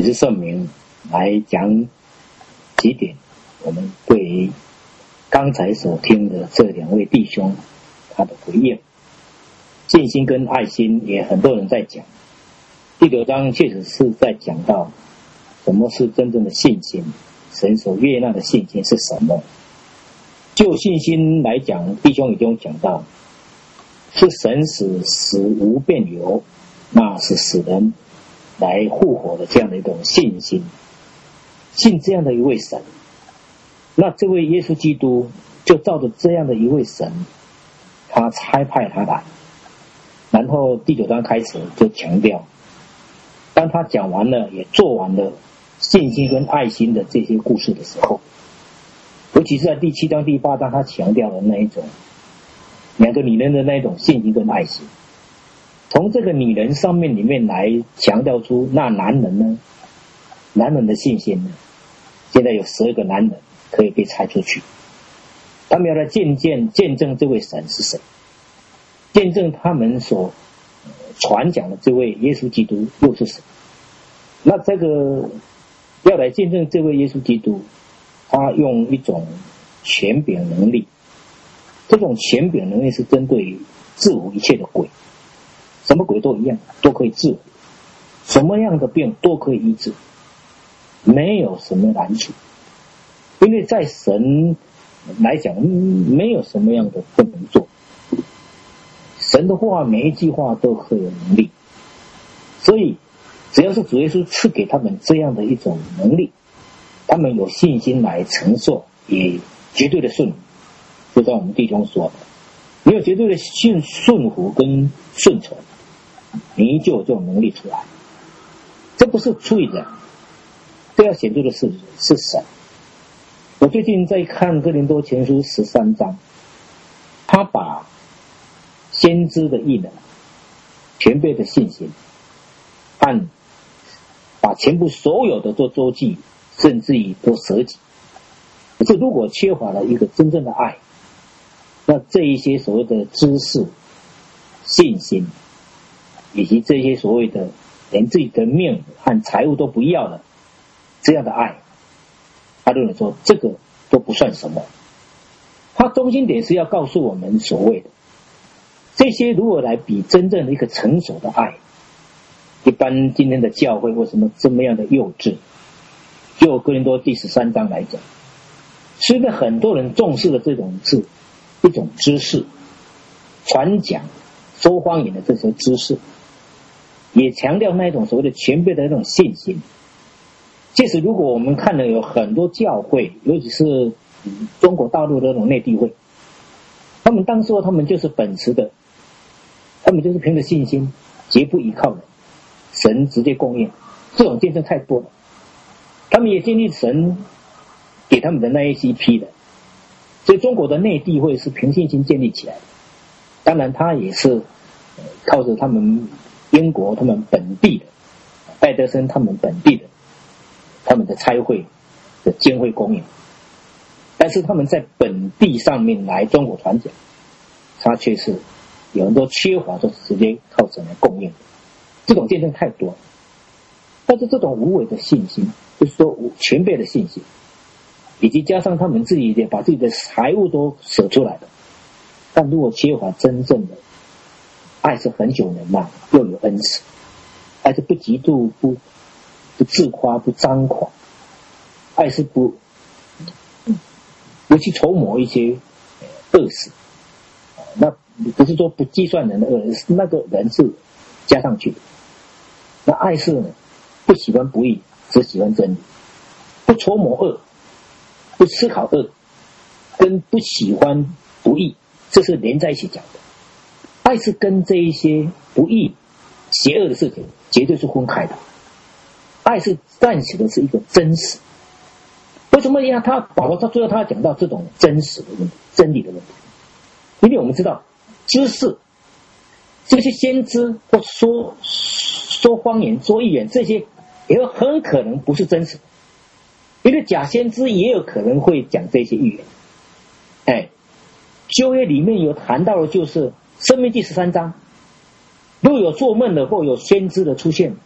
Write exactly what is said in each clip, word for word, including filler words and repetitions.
是圣明来讲几点我们对于刚才所听的这两位弟兄他的回应。信心跟爱心也很多人在讲，第九章确实是在讲到什么是真正的信心，神所悦纳的信心是什么。就信心来讲，弟兄已经讲到是神使死无变有，那是使人来复活的这样的一种信心，信这样的一位神。那这位耶稣基督就照着这样的一位神，他差派他来。然后第九章开始就强调，当他讲完了也做完了信心跟爱心的这些故事的时候，尤其是在第七章第八章他强调的那一种两个女人的那一种信心跟爱心，从这个女人上面里面来强调出那男人呢，男人的信心呢，现在有十二个男人可以被拆出去，他们要来见见见证这位神是谁，见证他们所传讲的这位耶稣基督又是谁。那这个要来见证这位耶稣基督，他用一种权柄能力，这种权柄能力是针对治无一切的鬼，什么鬼都一样，都可以治，什么样的病都可以医治，没有什么难处。因为在神来讲，没有什么样的不能做，神的话每一句话都很有能力，所以只要是主耶稣赐给他们这样的一种能力，他们有信心来承受，也绝对的顺服。就像我们弟兄说的，你有绝对的信顺服跟顺从，你就有这种能力出来。这不是出于人，这要显出的是是神。我最近在看哥林多前书十三章，他把先知的异能、前辈的信心，和把全部所有的都周济，甚至于都舍己。可是如果缺乏了一个真正的爱，那这一些所谓的知识、信心，以及这些所谓的连自己的命和财物都不要了，这样的爱，他认为说这个都不算什么。他中心点是要告诉我们所谓的这些如果来比真正的一个成熟的爱，一般今天的教会为什么这么样的幼稚？就哥林多第十三章来讲，是因为很多人重视的这种是一种知识，传讲说方言的这些知识，也强调那一种所谓的前辈的那种信心。其实如果我们看了有很多教会，尤其是中国大陆的那种内地会，他们当时他们就是本持的，他们就是凭着信心，绝不依靠人，神直接供应，这种见证太多了。他们也经历神给他们的那一批的，所以中国的内地会是凭信心建立起来的。当然他也是靠着他们英国他们本地的戴德生他们本地的他们的差会的监会供应，但是他们在本地上面来中国传讲，他却是有很多缺乏，就直接靠神来供应，这种见证太多了。但是这种无伪的信心，就是说全辈的信心，以及加上他们自己的把自己的财物都舍出来了，但如果缺乏真正的爱，是很久能耐，又有恩慈，爱是不嫉妒，不不自夸，不张狂，爱是不不去筹谋一些恶事，那不是说不计算人的恶，那个人是加上去的。那爱是呢，不喜欢不义，只喜欢真理，不筹谋恶，不思考恶，跟不喜欢不义，这是连在一起讲的。爱是跟这一些不义、邪恶的事情绝对是分开的。爱是暂时的是一个真实。为什么呀？他保罗他最后他讲到这种真实的问题、真理的问题，因为我们知道知识，这些先知或说说方言、说预言，这些也有很可能不是真实的，因为假先知也有可能会讲这些预言。哎，旧约里面有谈到的就是申命记十三章，如果有做梦的或有先知的出现，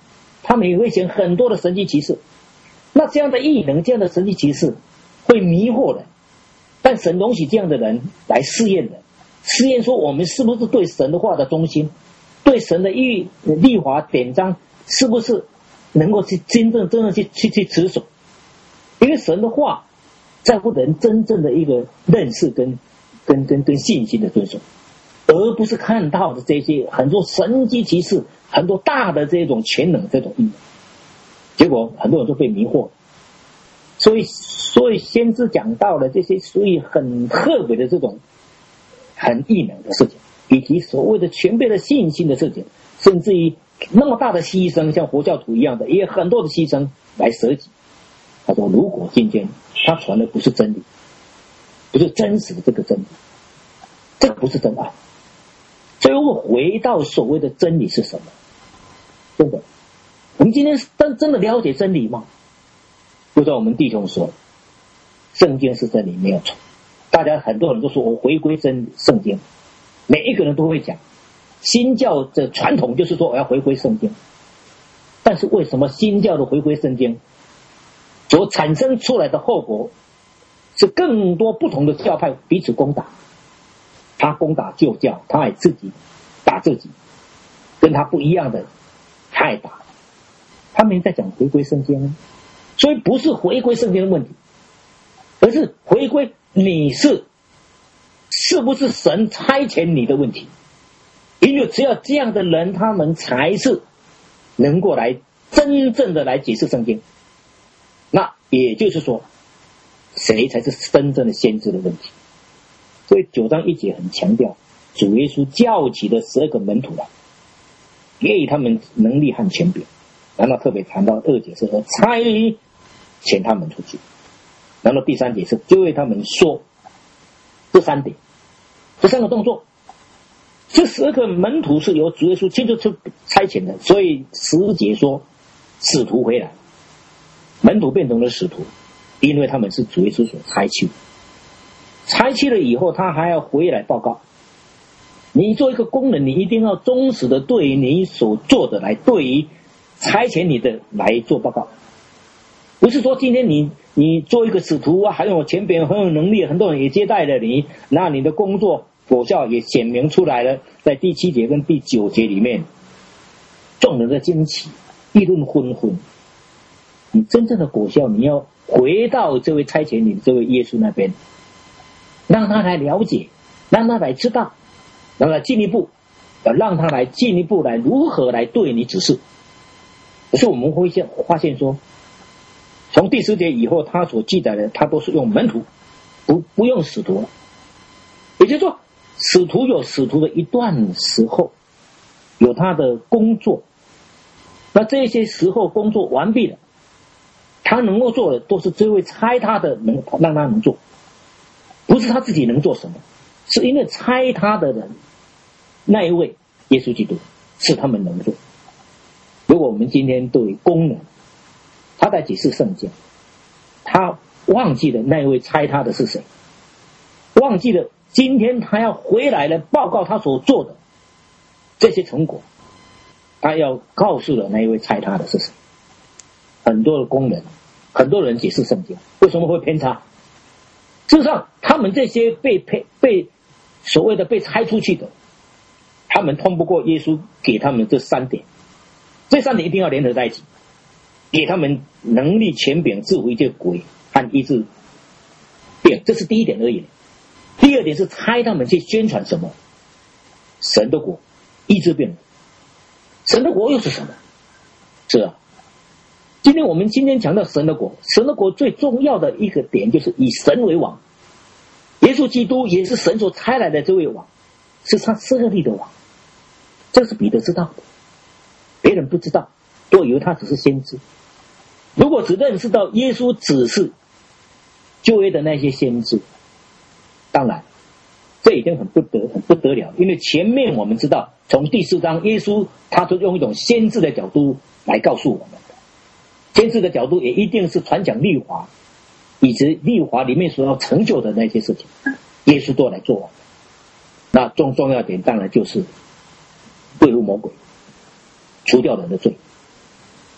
他们也会显很多的神迹奇事。那这样的异能，这样的神迹奇事会迷惑人，但神容许这样的人来试验人，试验说我们是不是对神的话的忠心，对神的律律法典章是不是能够去真正真正去去去持守。因为神的话在乎人真正的一个认识跟跟跟跟信心的遵守，而不是看到的这些很多神迹奇事，很多大的这种全能这种异能。结果很多人都被迷惑，所以所以先知讲到了这些属于很特别的这种很异能的事情，以及所谓的全备的信心的事情，甚至于那么大的牺牲，像佛教徒一样的也有很多的牺牲来舍己。他说如果今天他传的不是真理，不是真实的这个真理，这个不是真爱。最后回到所谓的真理是什么？真的我们今天真真的了解真理吗？就像我们弟兄说，圣经是真理没有错，大家很多人都说我回归真圣经，每一个人都会讲新教的传统就是说我要回归圣经，但是为什么新教的回归圣经所产生出来的后果是更多不同的教派彼此攻打，他攻打旧教，他也自己打自己，跟他不一样的他也打，他们在讲回归圣经，所以不是回归圣经的问题，而是回归你是是不是神差遣你的问题。因为只有这样的人，他们才是能够来真正的来解释圣经。那也就是说，谁才是真正的先知的问题。所以九章一节很强调，主耶稣叫起的十二个门徒来，给他们能力和权柄。然后特别谈到二节是说差遣他们出去，然后第三节是就为他们说，这三点，这三个动作，这十二个门徒是由主耶稣亲自出差遣的。所以十节说使徒回来，门徒变成了使徒，因为他们是主耶稣所差去，差去了以后他还要回来报告。你做一个工人，你一定要忠实的对于你所做的来对于差遣你的来做报告，不是说今天你你做一个使徒啊，很有权柄很有能力，很多人也接待了你，那你的工作果效也显明出来了。在第七节跟第九节里面，众人的惊奇，议论纷纷。你真正的果效，你要回到这位差遣你的这位耶稣那边，让他来了解，让他来知道，让他进一步，要让他来进一步来如何来对你指示。可是我们会发现说，从第十节以后他所记载的，他都是用门徒，不不用使徒了。也就是说，使徒有使徒的一段时候，有他的工作，那这些时候工作完毕了，他能够做的都是这位差他的能让他能做，不是他自己能做什么，是因为差他的人那一位耶稣基督是他们能做。如果我们今天对工人，他在解释圣经，他忘记了那一位差他的是谁，忘记了今天他要回来了报告他所做的这些成果，他要告诉了那一位差他的是谁。很多的工人，很多人解释圣经为什么会偏差，事实上他们这些被被被所谓的被差出去的，他们通不过耶稣给他们这三点，这三点一定要联合在一起，给他们能力权柄治回这鬼和医治病，这是第一点而已。第二点是差他们去宣传什么？神的国，医治病。神的国又是什么？是啊，今天我们今天强调神的国，神的国最重要的一个点就是以神为王。耶稣基督也是神所差来的这位王，是他设立的王，这是彼得知道的，别人不知道，都以为他只是先知。如果只认识到耶稣只是旧约的那些先知，当然这已经很不得很不得了，因为前面我们知道从第四章耶稣他就用一种先知的角度来告诉我们的，先知的角度也一定是传讲律法以及律法里面所要成就的那些事情，耶稣都来做完。那重重要点当然就是对付魔鬼，除掉人的罪，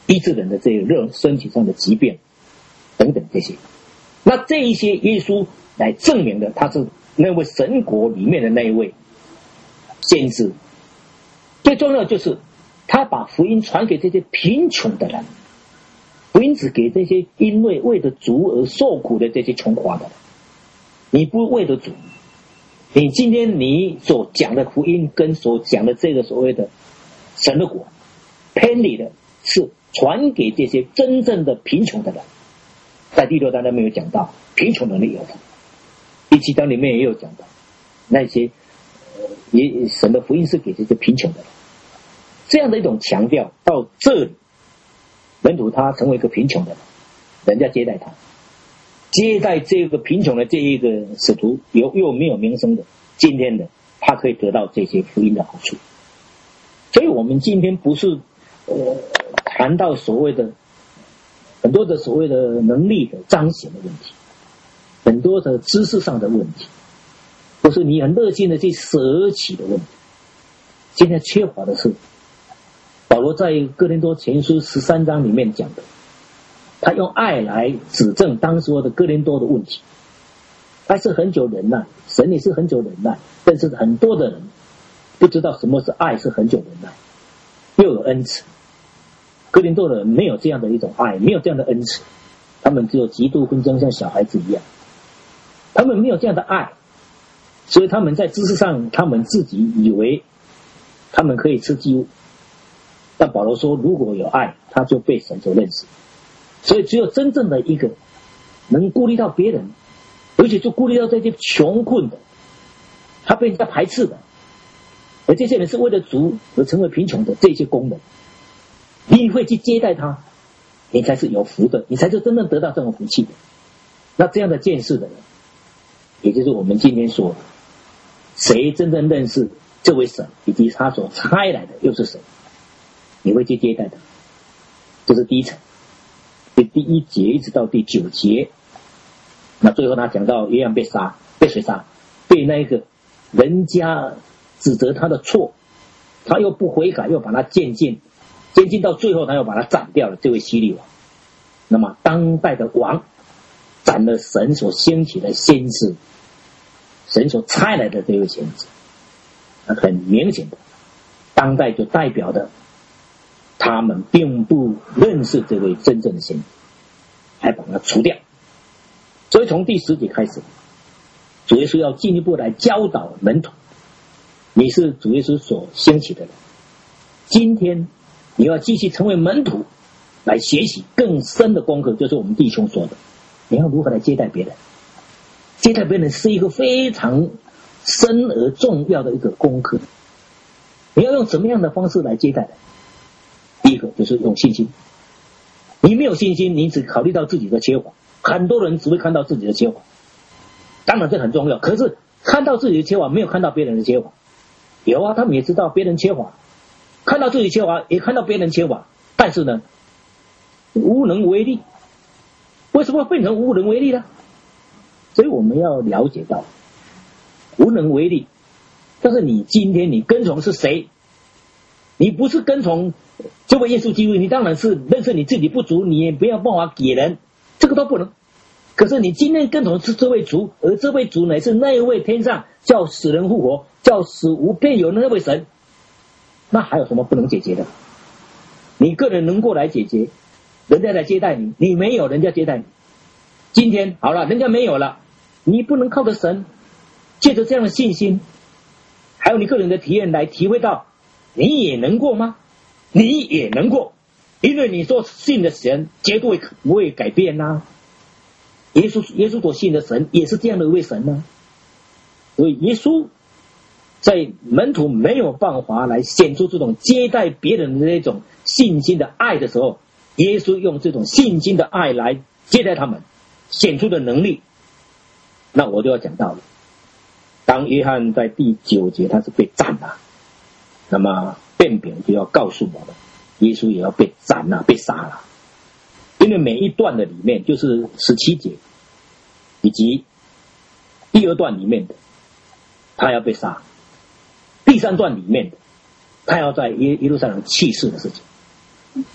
医治人的这个热身体上的疾病等等这些。那这一些耶稣来证明的，他是那位神国里面的那一位先知。最重要的就是他把福音传给这些贫穷的人，福音只给这些因为为了主而受苦的这些穷乏的人。你不为了主，你今天你所讲的福音跟所讲的这个所谓的神的国偏离的是传给这些真正的贫穷的人。在第六章里面有讲到贫穷人的有福，第七章里面也有讲到那些呃也神的福音是给这些贫穷的人。这样的一种强调到这里，门徒他成为一个贫穷的人，人家接待他，接待这个贫穷的这一个使徒又又没有名声的，今天的他可以得到这些福音的好处。所以我们今天不是呃谈到所谓的很多的所谓的能力的彰显的问题，很多的知识上的问题，不是你很热心的去舍弃的问题。今天缺乏的是保罗在哥林多前书十三章里面讲的，他用爱来指正当时的哥林多的问题。爱是很久忍耐，神也是很久忍耐，但是很多的人不知道什么是爱是很久忍耐，又有恩慈。哥林多的人没有这样的一种爱，没有这样的恩慈，他们只有极度纷争，像小孩子一样，他们没有这样的爱，所以他们在知识上他们自己以为他们可以吃鸡物。但保罗说如果有爱，他就被神所认识。所以只有真正的一个能顾虑到别人，而且就顾虑到这些穷困的，他被人家排斥的，而这些人是为了主而成为贫穷的这些工人，你会去接待他，你才是有福的，你才是真正得到这种福气的。那这样的见识的人，也就是我们今天说的，谁真正认识这位神以及他所差来的又是谁，你会去接待他。这是第一层，第一节一直到第九节。那最后他讲到约翰被杀，被谁杀？被那个人家指责他的错，他又不悔改，又把他监禁，监禁到最后他又把他斩掉了，这位希律王。那么当代的王斩了神所兴起的先知，神所差来的这位先知，那很明显的当代就代表的他们并不认识这位真正的先知，还把他除掉。所以从第十节开始，主耶稣要进一步来教导门徒，你是主耶稣所兴起的人，今天你要继续成为门徒，来学习更深的功课，就是我们弟兄说的，你要如何来接待别人。接待别人是一个非常深而重要的一个功课，你要用什么样的方式来接待人？第一个就是用信心。你没有信心，你只考虑到自己的缺乏，很多人只会看到自己的缺乏，当然这很重要，可是看到自己的缺乏，没有看到别人的缺乏。有啊，他们也知道别人缺乏，看到自己缺乏，也看到别人缺乏，但是呢无能为力。为什么变成无能为力呢？所以我们要了解到无能为力，但是你今天你跟从是谁？你不是跟从这位耶稣基督，你当然是认识你自己不足，你也不要办法给人，这个都不能。可是你今天跟从是这位主，而这位主乃是那一位天上叫死人复活，叫死无变有的那位神，那还有什么不能解决的？你个人能够来解决，人家来接待你，你没有人家接待你。今天好了，人家没有了，你不能靠着神，借着这样的信心，还有你个人的体验来体会到，你也能过吗？你也能过，因为你所信的神绝对不会改变啊。耶稣耶稣所信的神也是这样的一位神啊。所以耶稣在门徒没有办法来显出这种接待别人的那种信心的爱的时候，耶稣用这种信心的爱来接待他们，显出的能力。那我就要讲到了，当约翰在第九节他是被斩了，那么变饼就要告诉我们，耶稣也要被斩了，被杀了。因为每一段的里面就是十七节以及第二段里面的他要被杀，第三段里面的他要在耶耶路撒冷弃世的事情，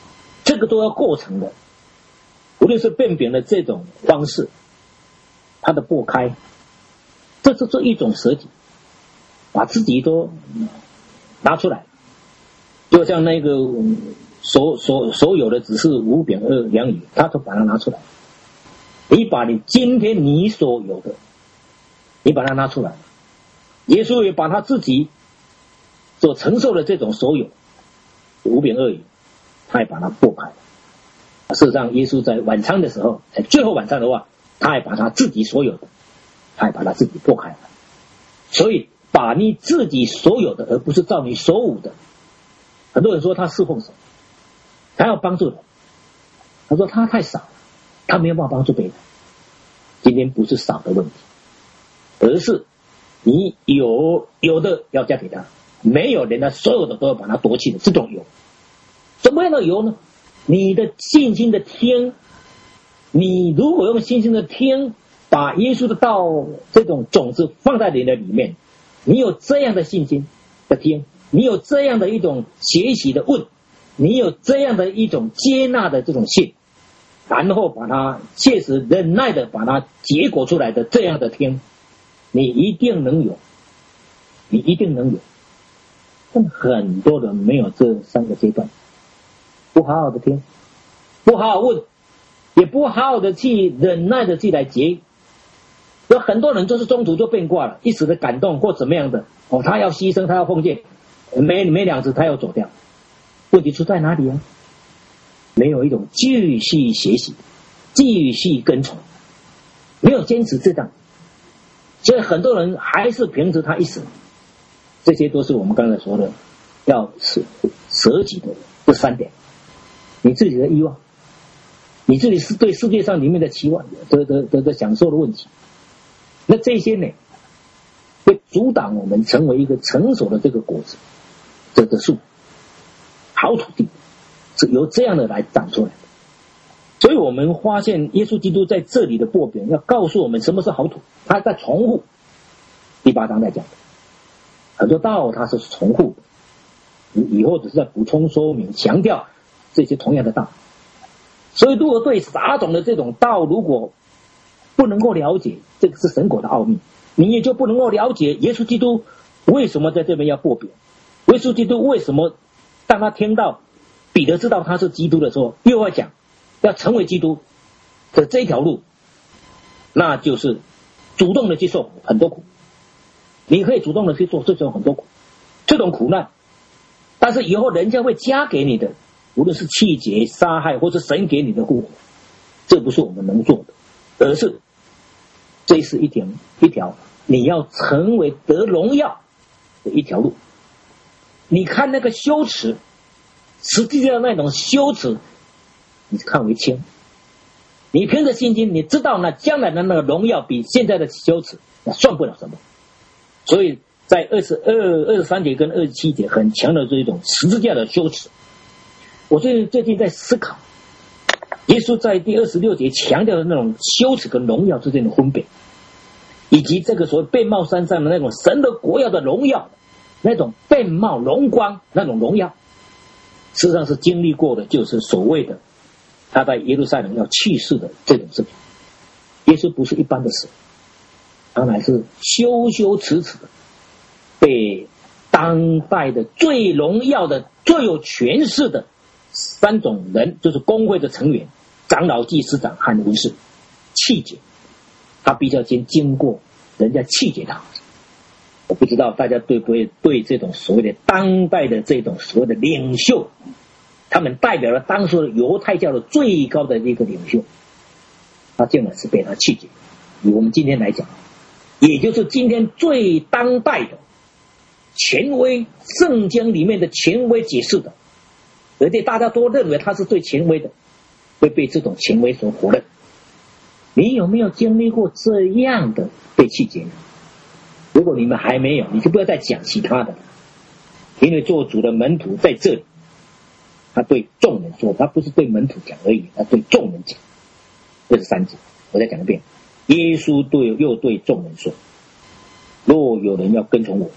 这个都要构成的。无论是辨别的这种方式，它的拨开，这就是一种舍己，把自己都拿出来，就像那个所所所有的只是五饼二两鱼，他都把它拿出来。你把你今天你所有的，你把它拿出来。耶稣也把他自己所承受的这种所有五饼二鱼，他也把它拨开。事实上，耶稣在晚餐的时候，在最后晚餐的话，他也把他自己所有的，他也把他自己拨开了。所以，把你自己所有的，而不是照你所有的。很多人说他侍奉神，他要帮助人，他说他太少了，他没有办法帮助别人。今天不是少的问题，而是你有有的要加给他，没有人他所有的都要把他夺去的这种有。怎么样的有呢？你的信心的听，你如果用信心的听，把耶稣的道这种种子放在你的里面，你有这样的信心的听，你有这样的一种学习的问，你有这样的一种接纳的这种信，然后把它切实忍耐的把它结果出来的这样的听，你一定能有，你一定能有。但很多人没有这三个阶段，不好好的听，不好好问，也不好好的去忍耐的去来结。有很多人就是中途就变卦了，一时的感动或怎么样的，哦，他要牺牲，他要奉献，没没两次他要走掉。问题出在哪里啊？没有一种继续学习，继续跟从，没有坚持这样，所以很多人还是凭着他一时。这些都是我们刚才说的要舍舍己的这三点。你自己的欲望，你自己是对世界上里面的期望的的的的享受的问题，那这些呢会阻挡我们成为一个成熟的这个果子，这个树好土地是由这样的来长出来的。所以我们发现耶稣基督在这里的擘饼要告诉我们什么是好土，他在重复第八章在讲的很多道，他是重复的，以后只是在补充说明强调这些同样的道。所以如果对撒种的这种道如果不能够了解这个是神国的奥秘，你也就不能够了解耶稣基督为什么在这边要擘饼，耶稣基督为什么当他听到彼得知道他是基督的时候又要讲要成为基督的这条路，那就是主动的接受很多苦。你可以主动的去做这种很多苦，这种苦难，但是以后人家会加给你的，无论是气节、杀害或是神给你的护，这不是我们能做的，而是这是一条一条你要成为得荣耀的一条路。你看那个羞耻，实际上那种羞耻你看为轻，你凭着信心你知道那将来的那个荣耀比现在的羞耻那算不了什么。所以在二十二、二十三节跟二十七节很强的这一种十字架的羞耻。我最最近在思考，耶稣在第二十六节强调的那种羞耻跟荣耀之间的分别，以及这个所谓被冒山上的那种神的国要的荣耀，那种被冒荣光那种荣耀，事实上是经历过的，就是所谓的他在耶路撒冷要去世的这种事情。耶稣不是一般的死，他乃是羞羞耻耻的被当代的最荣耀的最有权势的三种人，就是公会的成员、长老、祭司长和文士弃绝，他必须要先经过人家弃绝他。我不知道大家对不会对这种所谓的当代的这种所谓的领袖，他们代表了当时的犹太教的最高的一个领袖，他竟然是被他弃绝。以我们今天来讲，也就是今天最当代的权威圣经里面的权威解释的，而且大家都认为他是最权威的，会被这种权威所否认。你有没有经历过这样的被弃绝呢？如果你们还没有，你就不要再讲其他的了，因为做主的门徒在这里，他对众人说，他不是对门徒讲而已，他对众人讲。二十三节我再讲一遍，耶稣对又对众人说，若有人要跟从我，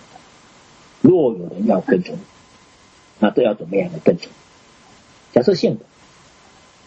若有人要跟从我，那这要怎么样的跟从？假设性的，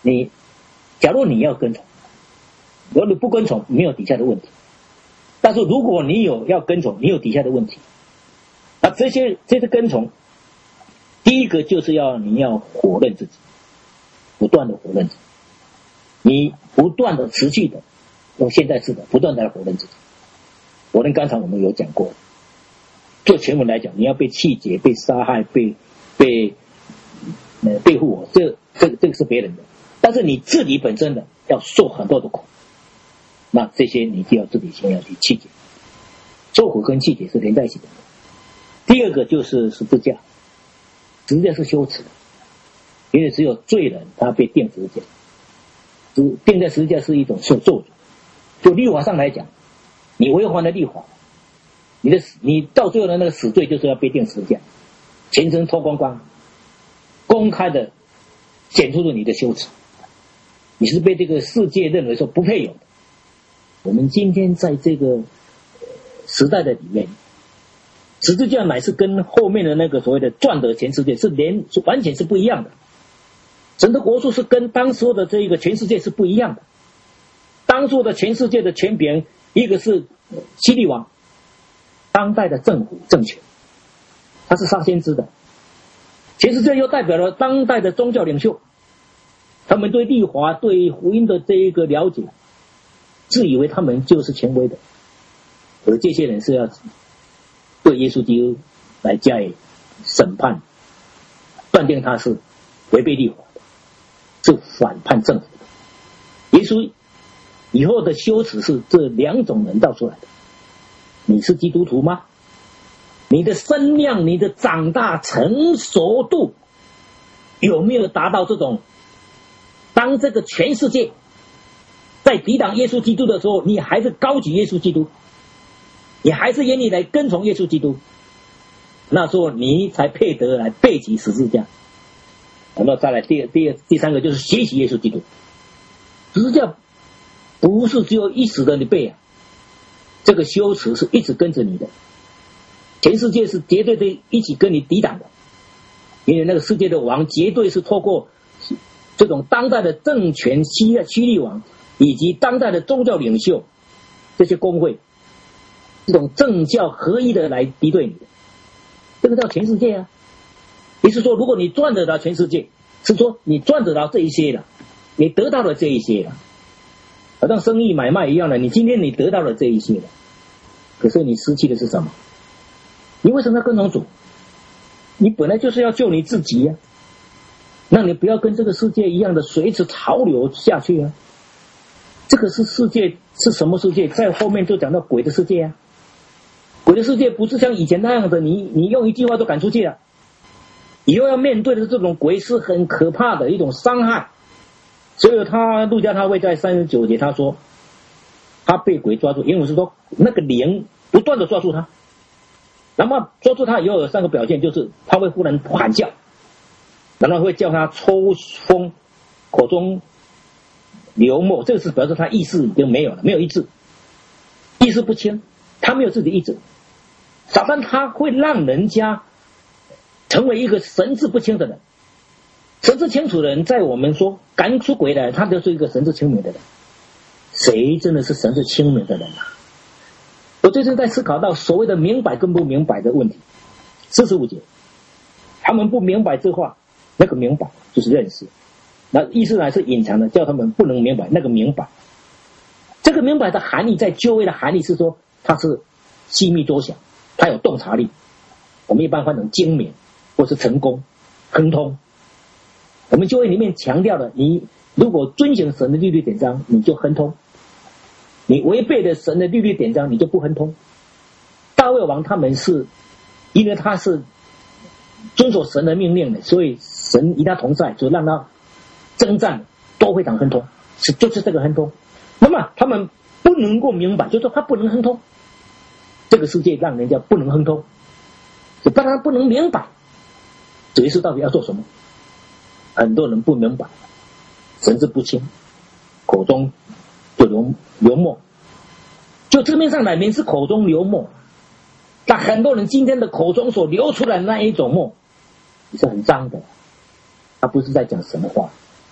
你假如你要跟从，如果你不跟从，没有底下的问题。但是如果你有要跟从，你有底下的问题。那这些这些跟从，第一个就是要你要否认自己，不断的否认自己，你不断的持续的用现在式的不断的否认自己。否认刚才我们有讲过，就全文来讲，你要被气劫、被杀害、被被呃被复活，这这这个是别人的，但是你自己本身的要受很多的苦，那这些你就要自己先要去气劫，受苦跟气劫是连在一起的。第二个就是十字架，十字架是羞耻的，因为只有罪人他被钉十字架，钉在十字架是一种受咒诅。就律法上来讲，你违反了律法，你的你到最后的那个死罪就是要被钉十字架，全身脱光光，公开的显出了你的羞耻，你是被这个世界认为说不配有的。我们今天在这个时代的里面，十字架乃是跟后面的那个所谓的赚得全世界是连完全是不一样的。神的国度是跟当时的这个全世界是不一样的。当初的全世界的权柄，一个是希律王，当代的政府政权，他是杀先知的。全世界又代表了当代的宗教领袖，他们对律法、对福音的这一个了解，自以为他们就是权威的，而这些人是要对耶稣基督来加以审判，断定他是违背律法的，是反叛政府的。耶稣以后的羞耻是这两种人造出来的。你是基督徒吗？你的身量、你的长大成熟度有没有达到这种，当这个全世界在抵挡耶稣基督的时候，你还是高举耶稣基督，你还是愿意来跟从耶稣基督，那时候你才配得来背起十字架。那再来第二、第二、第三个就是学习耶稣基督。十字架不是只有一时的你背啊，这个羞耻是一直跟着你的，全世界是绝对的一起跟你抵挡的，因为那个世界的王绝对是透过这种当代的政权希希律王以及当代的宗教领袖这些公会，这种政教合一的来敌对你的，这个叫全世界啊。也就是说，如果你赚得到全世界，是说你赚得到这一些了，你得到了这一些了，好像生意买卖一样的，你今天你得到了这一些了，可是你失去的是什么？你为什么要跟从主？你本来就是要救你自己啊，那你不要跟这个世界一样的随着潮流下去啊。这个是世界是什么世界？在后面就讲到鬼的世界啊。鬼的世界不是像以前那样的，你你用一句话都赶出去了。以后要面对的这种鬼是很可怕的一种伤害。所以他路加他会在三十九节他说，他被鬼抓住，英文是说那个灵不断的抓住他，那么抓住他以后有三个表现，就是他会忽然喊叫，然后会叫他抽风，口中流沫，这个是表示他意识已经没有了，没有意志，意识不清，他没有自己意志。撒旦他会让人家成为一个神志不清的人。神志清楚的人，在我们说赶出鬼来，他就是一个神志清明的人。谁真的是神志清明的人啊？我最近在思考到所谓的明白跟不明白的问题。四十五节，他们不明白这话，那个明白就是认识，那意思呢是隐藏的，叫他们不能明白那个明白。这个明白的含义，在就位的含义是说，它是细密多想，它有洞察力，我们一般翻成精明或是成功、亨通。我们就会里面强调了，你如果遵行神的律律典章，你就亨通；你违背了神的律律典章，你就不亨通。大卫王他们是因为他是遵守神的命令的，所以神与他同在，就让他征战都非常亨通，是就是这个亨通。那么他们不能够明白，就是说他不能亨通，这个世界让人家不能亨通，就当然不能明白这一世到底要做什么。很多人不明白，神志不清，口中就流流沫，就字面上来明是口中流沫，但很多人今天的口中所流出来的那一种沫是很脏的，他不是在讲神话，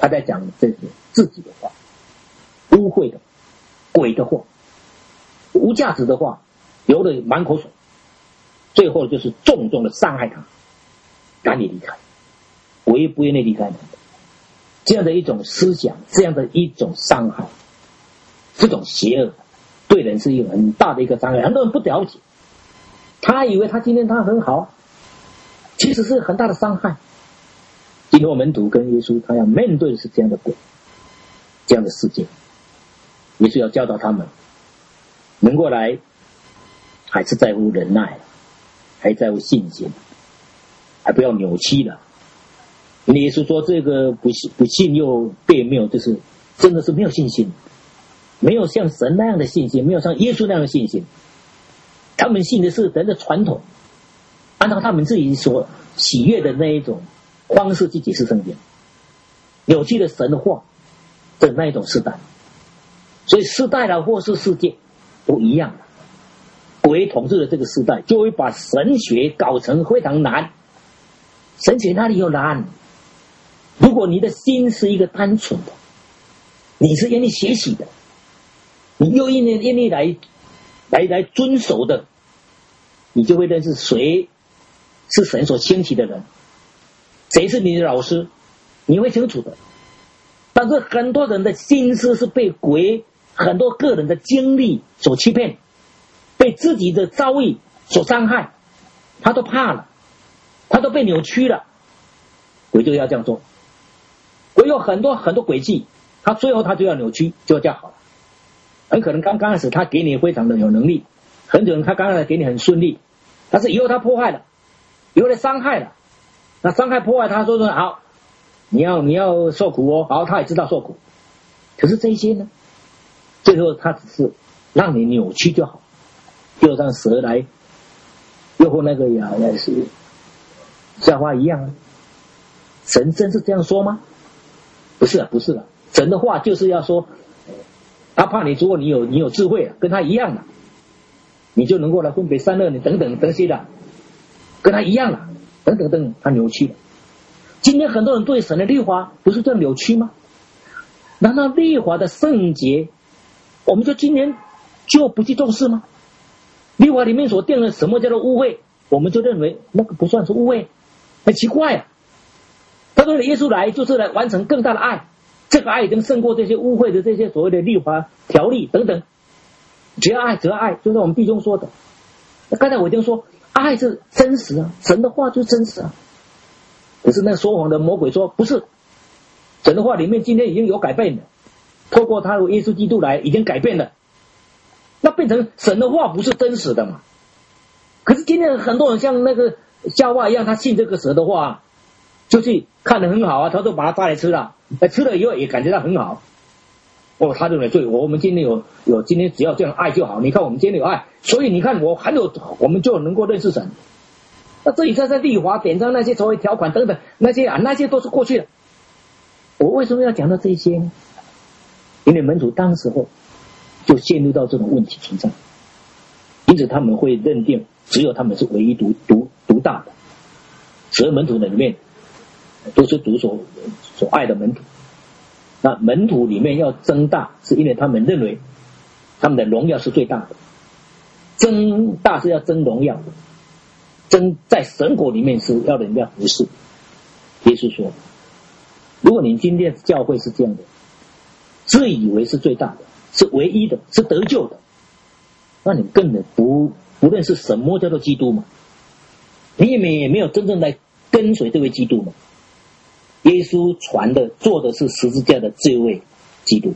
他在讲这个自己的话，污秽的、鬼的话、无价值的话，流了满口水，最后就是重重的伤害他，赶你离开，我也不愿意离开他。这样的一种思想，这样的一种伤害，这种邪恶，对人是一个很大的一个伤害。很多人不了解，他以为他今天他很好，其实是很大的伤害。今天我们门徒跟耶稣，他要面对的是这样的鬼，这样的世界。耶稣要教导他们，能过来，还是在乎忍耐，还在乎信心，还不要扭曲了。耶稣说这个不信不信又别谬，就是真的是没有信心，没有像神那样的信心，没有像耶稣那样的信心。他们信的是人的传统，按照他们自己所喜悦的那一种方式去解释圣经，扭曲了神的话的那一种时代。所以时代了或是世界都一样，鬼统治的这个时代就会把神学搞成非常难。神学哪里有难？如果你的心是一个单纯的，你是愿意学习的，你又愿意愿意来来来遵守的，你就会认识谁是神所兴起的人，谁是你的老师，你会清楚的。但是很多人的心思是被鬼、很多个人的经历所欺骗，被自己的遭遇所伤害，他都怕了，他都被扭曲了。鬼就要这样做，鬼有很多很多诡计，他最后他就要扭曲，就这样好了。很可能刚刚开始他给你非常的有能力，很可能他刚开始给你很顺利，但是以后他破坏了，以后他伤害了，那伤害破坏他说说好，你要你要受苦哦，好，他也知道受苦，可是这些呢，最后他只是让你扭曲就好，就像蛇来诱惑那个呀，也是夏娃一样啊。神真是这样说吗？不是啊，不是啊，神的话就是要说，他怕你，如果你有你有智慧，跟他一样的，你就能够来分别善恶，你等等等些的，跟他一样了，等等等，他扭曲了。今天很多人对神的律法不是这样扭曲吗？难道律法的圣洁，我们就今天就不去重视吗？律法里面所定的什么叫做污秽，我们就认为那个不算是污秽，很奇怪啊。他说耶稣来就是来完成更大的爱，这个爱已经胜过这些污秽的这些所谓的律法条例等等，只要爱只要爱，就是我们弟兄说的。那刚才我已经说爱是真实啊，神的话就是真实啊。可是那说谎的魔鬼说不是，神的话里面今天已经有改变了，透过他的耶稣基督来已经改变了，那变成神的话不是真实的嘛。可是今天很多人像那个夏娃一样，他信这个蛇的话，就去看得很好啊，他都把它抓来吃了，吃了以后也感觉到很好。哦，他认为对，我们今天有有今天只要这样爱就好。你看我们今天有爱，所以你看我很有，我们就能够认识神。那这里在在律法典章那些所谓条款等等那些啊，那些都是过去的。我为什么要讲到这些呢？因为门徒当时候就陷入到这种问题存在，因此他们会认定只有他们是唯一独独独大的。十二门徒的里面都是主所所爱的门徒。那门徒里面要增大，是因为他们认为他们的荣耀是最大的。增大是要增荣耀，增在神国里面是要人家服侍。耶稣说，如果你今天教会是这样的，自以为是最大的，是唯一的，是得救的，那你根本不不认识什么叫做基督嘛，你也没也没有真正来跟随这位基督嘛。耶稣传的做的是十字架的这位基督，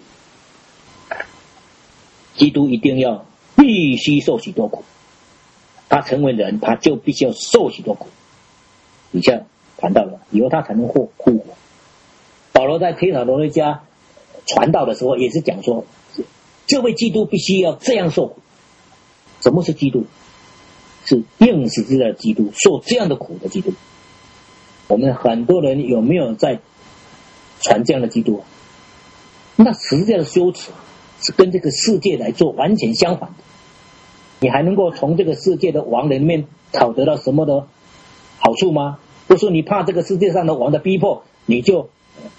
基督一定要必须受许多苦，他成为人，他就必须要受许多苦。以下谈到了以后他才能获复活。保罗在帖撒罗尼迦传道的时候也是讲说，这位基督必须要这样受苦。什么是基督？是钉十字架的基督，受这样的苦的基督。我们很多人有没有在传这样的基督啊？那十字架的羞耻是跟这个世界来做完全相反的。你还能够从这个世界的王人里面讨得到什么的好处吗？不是你怕这个世界上的王的逼迫，你就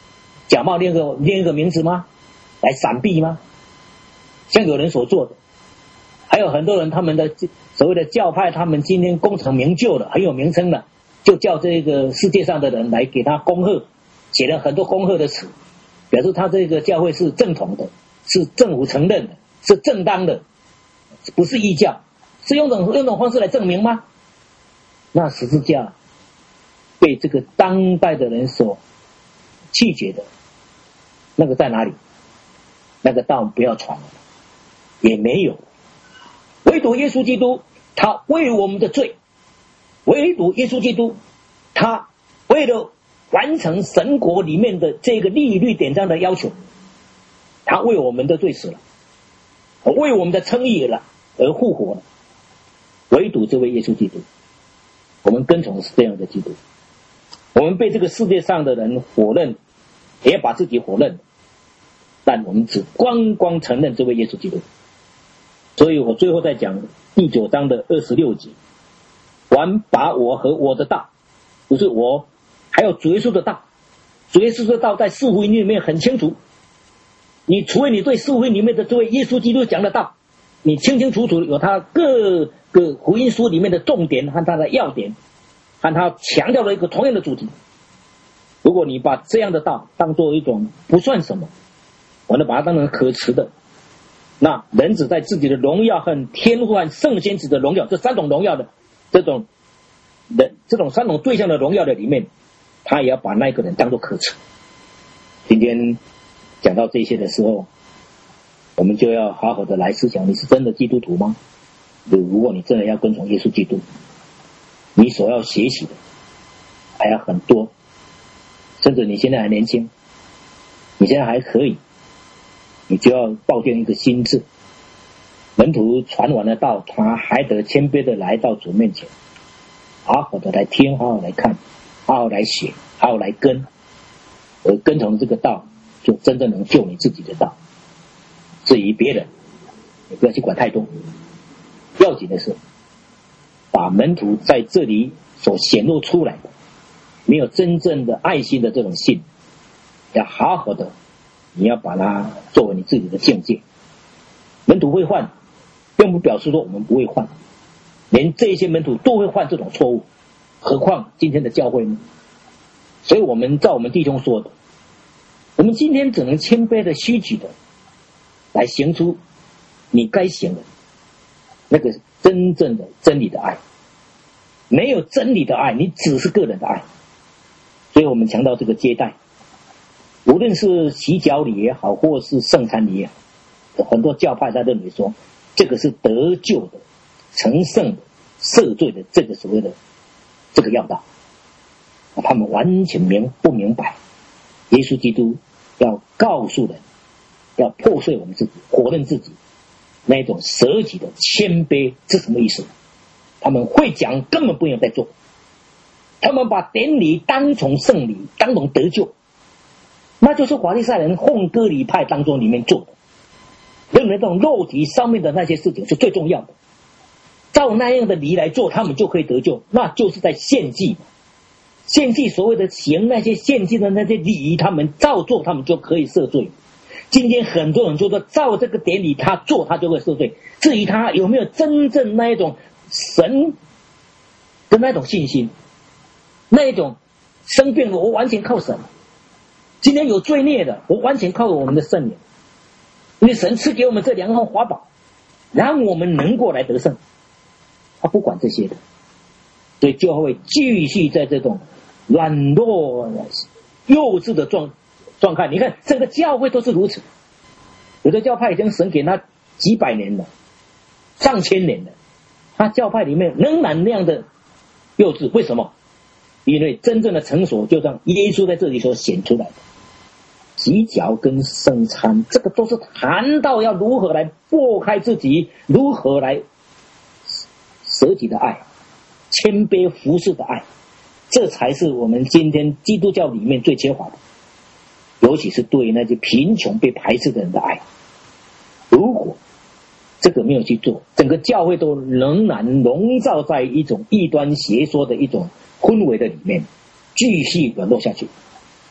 假冒另一个另一个名字吗？来闪避吗？像有人所做的，还有很多人他们的所谓的教派，他们今天功成名就了，很有名声了，就叫这个世界上的人来给他恭贺，写了很多恭贺的词，表示他这个教会是正统的，是政府承认的，是正当的，不是异教，是用种用这种方式来证明吗？那十字架被这个当代的人所弃绝的，那个在哪里？那个道不要传了，也没有。唯独耶稣基督，他为我们的罪，唯独耶稣基督，他为了完成神国里面的这个律律典章的要求，他为我们的罪死了，为我们的称义了而复活了。唯独这位耶稣基督，我们跟从的是这样的基督。我们被这个世界上的人否认，也把自己否认，但我们只光光承认这位耶稣基督。所以我最后再讲第九章的二十六节，凡把我和我的道，不是我，还有主耶稣的道，主耶稣的道在四福音里面很清楚，你除非你对四福音里面的这位耶稣基督讲的道，你清清楚楚有他各个福音书里面的重点和他的要点，和他强调了一个同样的主题。如果你把这样的道当作一种不算什么，完了把它当成可耻的，那人子在自己的荣耀和天父和圣先子的荣耀，这三种荣耀的这种人这种三种对象的荣耀的里面，他也要把那个人当作可耻。今天讲到这些的时候，我们就要好好的来思想，你是真的基督徒吗？如果你真的要跟从耶稣基督，你所要学习的还要很多，甚至你现在还年轻，你现在还可以，你就要抱定一个心志。门徒传完了道，他还得谦卑的来到主面前，好好的来听，好好来看，好好来写，好好来跟，而跟从这个道，就真正能救你自己的道。至于别人，你不要去管太多，要紧的是把门徒在这里所显露出来的没有真正的爱心的这种信，要好好的，你要把它作为你自己的境界。门徒会犯，并不表示说我们不会犯，连这些门徒都会犯这种错误，何况今天的教会呢？所以我们照我们弟兄说的，我们今天只能谦卑的虚举的来行出你该行的那个真正的真理的爱。没有真理的爱，你只是个人的爱。所以我们强调这个接待，无论是洗脚礼也好，或是圣餐礼也好，很多教派他认为说这个是得救的、成圣的、赦罪的这个所谓的这个要道，他们完全明不明白耶稣基督要告诉人，要破碎我们自己，否认自己那种舍己的谦卑是什么意思。他们会讲，根本不用再做。他们把典礼当成圣礼，当成得救，那就是法利赛人奉割礼派当中里面做的，认为这种肉体上面的那些事情是最重要的，照那样的礼来做，他们就可以得救，那就是在献祭。献祭所谓的行那些献祭的那些礼仪，他们照做，他们就可以赦罪。今天很多人就说照这个典礼他做，他就会赦罪。至于他有没有真正那一种神的那种信心，那一种生病了我完全靠神，今天有罪孽的我完全靠我们的圣灵，因为神赐给我们这两样法宝，让我们能够来得胜。他不管这些的，所以就会继续在这种软弱幼稚的状状态。你看这个教会都是如此，有的教派已经神给他几百年了，上千年了，他教派里面仍然那样的幼稚。为什么？因为真正的成熟就像耶稣在这里所显出来的洗脚跟圣餐，这个都是谈到要如何来拨开自己，如何来舍己的爱，谦卑服侍的爱，这才是我们今天基督教里面最缺乏的，尤其是对那些贫穷被排斥的人的爱。如果这个没有去做，整个教会都仍然笼罩在一种异端邪说的一种氛围的里面，继续沦落下去。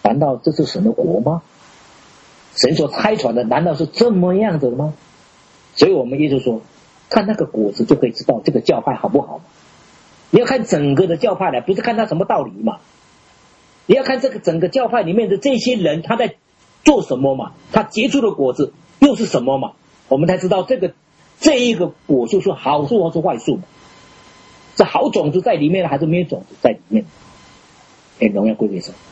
难道这是神的国吗？神所开出来的难道是这么样子的吗？所以我们耶稣说，看那个果子就可以知道这个教派好不好嘛。你要看整个的教派来，不是看他什么道理嘛。你要看这个整个教派里面的这些人他在做什么嘛，他结出的果子又是什么嘛，我们才知道这个这一个果树是好树或是坏树嘛，是好种子在里面还是没有种子在里面。哎，荣耀归给神。